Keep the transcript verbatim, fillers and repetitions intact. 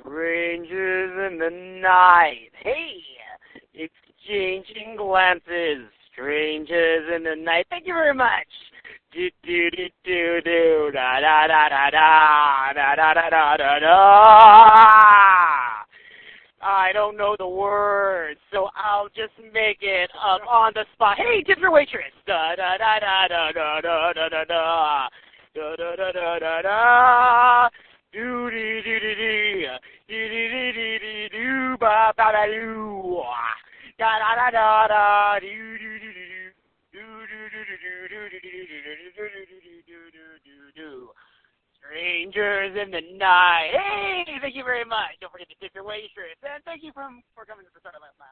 Strangers in the night. Hey, exchanging glances. Strangers in the night. Thank you very much. Do do do do do da da da da da da da da da da da. I don't know the words, so I'll just make it up on the spot. Hey, tip your waitress. Da da da da da da da da da da da da da da da da. Do do do do do do do do do do do ba ba ba do da da da da da do do do do do do do do do do. Strangers in the night. Hey, thank you very much. Don't forget to tip your waitress, and thank you for for coming to the start of last night.